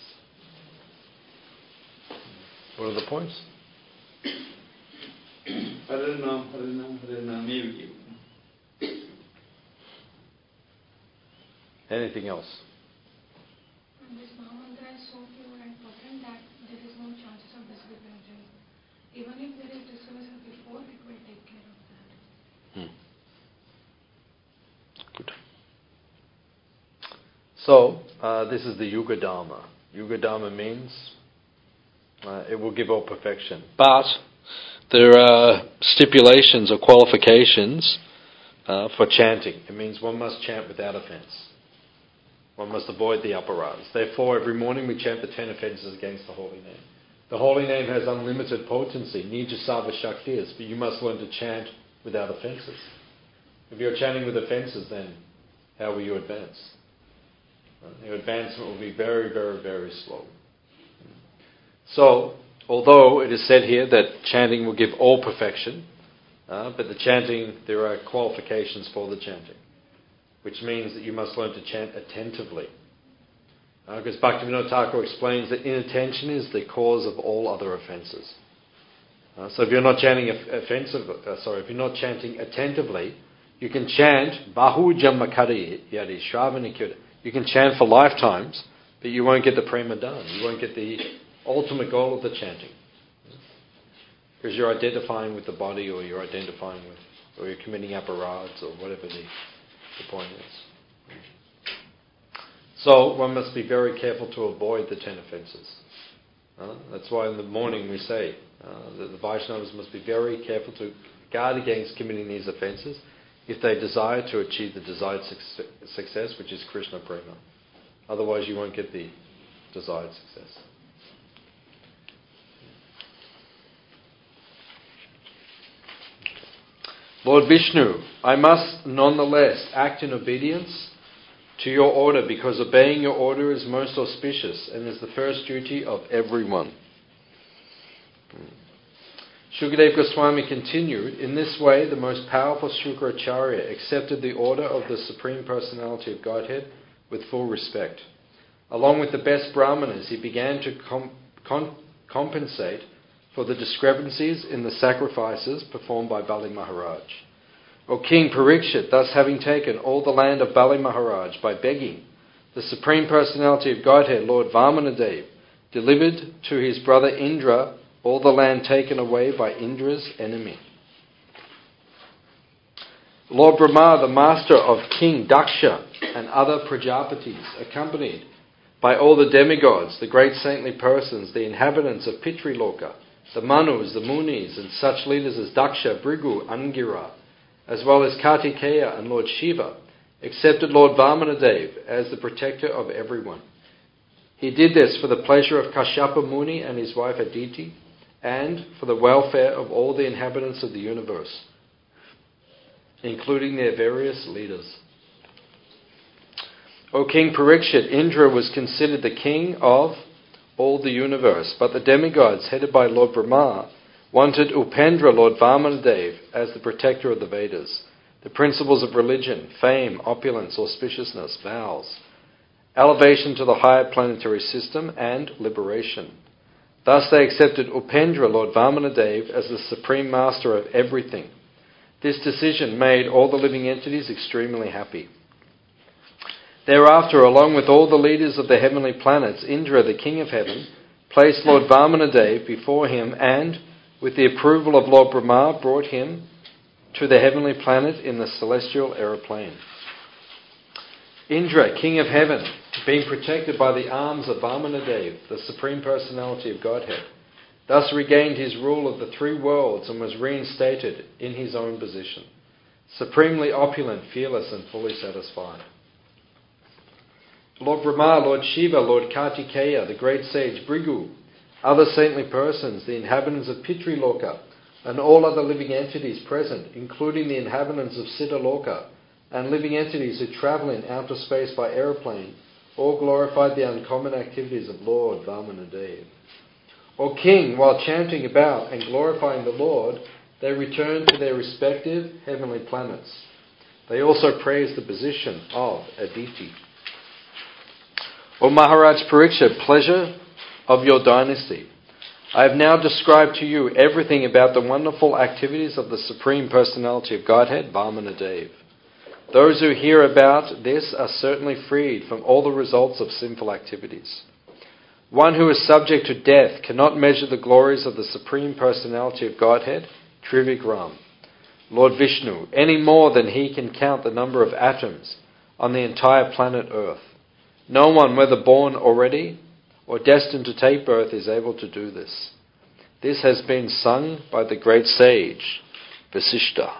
What are the points? Hare Nam, Hare Nam, Hare Nam, maybe. Anything else? This Mahamantra is so pure and potent that there is no chances of discrepancy. Even if there is discrepancy before, it will take care of that. Good. So, this is the Yuga Dharma. Yuga Dharma means it will give all perfection. But there are stipulations or qualifications for chanting. It means one must chant without offence. One must avoid the apparatus. Therefore, every morning we chant the 10 offences against the holy name. The holy name has unlimited potency, Nija Sarva Shaktis, but you must learn to chant without offences. If you're chanting with offences, then how will you advance? Your advancement will be very, very, very slow. So, although it is said here that chanting will give all perfection, but the chanting, there are qualifications for the chanting, which means that you must learn to chant attentively. Because Bhaktivinoda Thakur explains that inattention is the cause of all other offences. So if you're not chanting if you're not chanting attentively, you can chant Bahu Jammakari Yadi Shravanikyuda. You can chant for lifetimes, but you won't get the prema done. You won't get the ultimate goal of the chanting. Because you're identifying with the body, or you're identifying with, or you're committing aparadhs, or whatever the point is. So one must be very careful to avoid the 10 offences. That's why in the morning we say that the Vaishnavas must be very careful to guard against committing these offences if they desire to achieve the desired success, which is Krishna Prema. Otherwise you won't get the desired success. Lord Vishnu, I must nonetheless act in obedience to your order, because obeying your order is most auspicious and is the first duty of everyone. Shukadeva Goswami continued, in this way the most powerful Shukracharya accepted the order of the Supreme Personality of Godhead with full respect. Along with the best Brahmanas, he began to compensate for the discrepancies in the sacrifices performed by Bali Maharaj. O King Parikshit, thus having taken all the land of Bali Maharaj by begging, the Supreme Personality of Godhead, Lord Vamanadev, delivered to his brother Indra all the land taken away by Indra's enemy. Lord Brahma, the master of King Daksha and other Prajapatis, accompanied by all the demigods, the great saintly persons, the inhabitants of Pitriloka, the Manus, the Munis, and such leaders as Daksha, Brigu, Angira, as well as Kartikeya and Lord Shiva, accepted Lord Vamanadev as the protector of everyone. He did this for the pleasure of Kashyapa Muni and his wife Aditi, and for the welfare of all the inhabitants of the universe, including their various leaders. O King Parikshit, Indra was considered the king of all the universe, but the demigods, headed by Lord Brahma, wanted Upendra, Lord Vamanadev, as the protector of the Vedas, the principles of religion, fame, opulence, auspiciousness, vows, elevation to the higher planetary system, and liberation. Thus they accepted Upendra, Lord Vamanadev, as the supreme master of everything. This decision made all the living entities extremely happy. Thereafter, along with all the leaders of the heavenly planets, Indra, the king of heaven, placed Lord Vamanadev before him and, with the approval of Lord Brahma, brought him to the heavenly planet in the celestial aeroplane. Indra, king of heaven, being protected by the arms of Vamanadev, the supreme personality of Godhead, thus regained his rule of the three worlds and was reinstated in his own position, supremely opulent, fearless, and fully satisfied. Lord Brahma, Lord Shiva, Lord Kartikeya, the great sage Bhrigu, other saintly persons, the inhabitants of Pitriloka, and all other living entities present, including the inhabitants of Siddhaloka, and living entities who travel in outer space by aeroplane, all glorified the uncommon activities of Lord Vamanadev. O King, while chanting about and glorifying the Lord, they returned to their respective heavenly planets. They also praised the position of Aditi. O Maharaj Parikshit, pleasure of your dynasty, I have now described to you everything about the wonderful activities of the Supreme Personality of Godhead, Vamanadev. Those who hear about this are certainly freed from all the results of sinful activities. One who is subject to death cannot measure the glories of the Supreme Personality of Godhead, Trivikram, Lord Vishnu, any more than he can count the number of atoms on the entire planet Earth. No one, whether born already or destined to take birth, is able to do this. This has been sung by the great sage, Vasishta.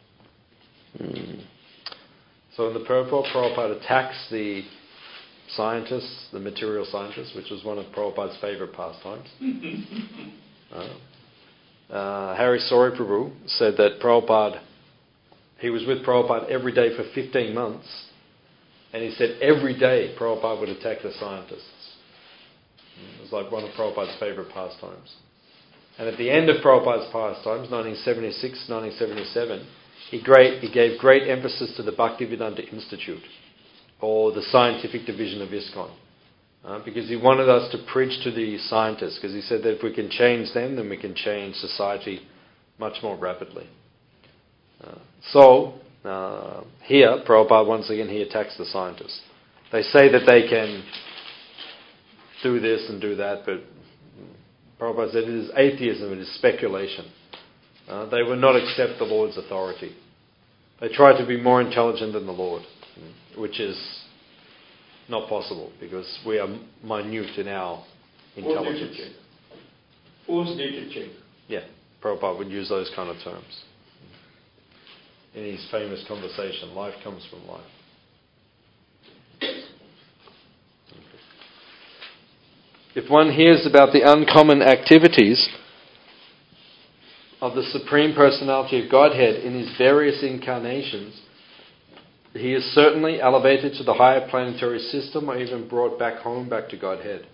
So in the purport, Prabhupada attacks the scientists, the material scientists, which was one of Prabhupada's favourite pastimes. Hari Sori Prabhu said that he was with Prabhupada every day for 15 months, and he said every day Prabhupada would attack the scientists. It was like one of Prabhupada's favourite pastimes. And at the end of Prabhupada's pastimes, 1976, 1977, he gave great emphasis to the Bhaktivedanta Institute, or the scientific division of ISKCON, because he wanted us to preach to the scientists, because he said that if we can change them, then we can change society much more rapidly. Here, Prabhupada, once again, he attacks the scientists. They say that they can do this and do that, but Prabhupada said it is atheism, it is speculation. They will not accept the Lord's authority. They try to be more intelligent than the Lord, which is not possible because we are minute in our intelligence. Force data check. Yeah, Prabhupada would use those kind of terms in his famous conversation, life comes from life. If one hears about the uncommon activities of the Supreme Personality of Godhead in his various incarnations, he is certainly elevated to the higher planetary system or even brought back home, back to Godhead.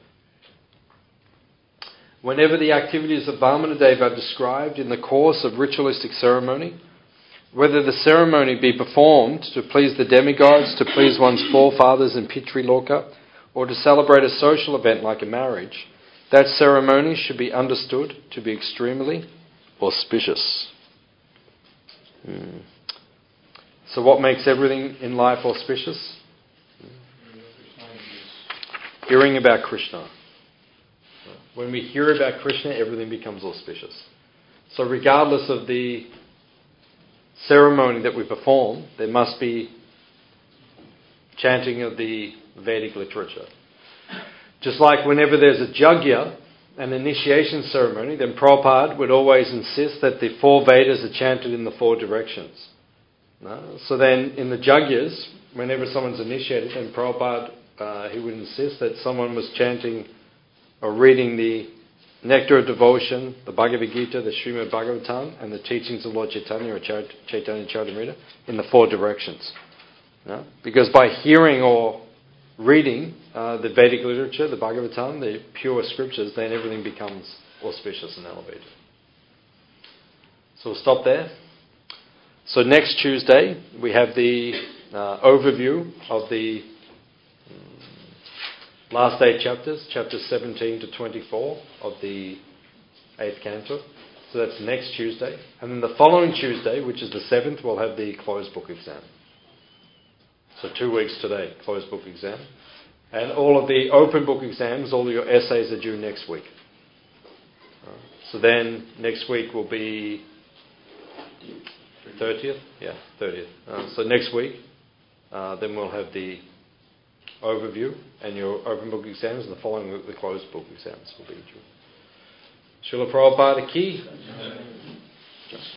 Whenever the activities of Vamanadev are described in the course of ritualistic ceremony, whether the ceremony be performed to please the demigods, to please one's forefathers in Pitriloka, or to celebrate a social event like a marriage, that ceremony should be understood to be extremely auspicious. So what makes everything in life auspicious? Hearing about Krishna. When we hear about Krishna, everything becomes auspicious. So regardless of the ceremony that we perform, there must be chanting of the Vedic literature. Just like whenever there's a Jagya, an initiation ceremony, then Prabhupada would always insist that the 4 Vedas are chanted in the 4 directions. So then in the Jagyas, whenever someone's initiated, then Prabhupada, he would insist that someone was chanting or reading the Nectar of Devotion, the Bhagavad Gita, the Srimad Bhagavatam, and the teachings of Lord Chaitanya or Chaitanya Charitamrita in the 4 directions. Yeah? Because by hearing or reading the Vedic literature, the Bhagavatam, the pure scriptures, then everything becomes auspicious and elevated. So we'll stop there. So next Tuesday, we have the overview of the last 8 chapters, chapters 17 to 24 of the 8th canto. So that's next Tuesday. And then the following Tuesday, which is the 7th, we'll have the closed book exam. So 2 weeks today, closed book exam. And all of the open book exams, all of your essays are due next week. So then next week will be 30th? Yeah, 30th. So next week, then we'll have the overview and your open book exams, and the following week the closed book exams will be due. Srila Prabhupada Ki.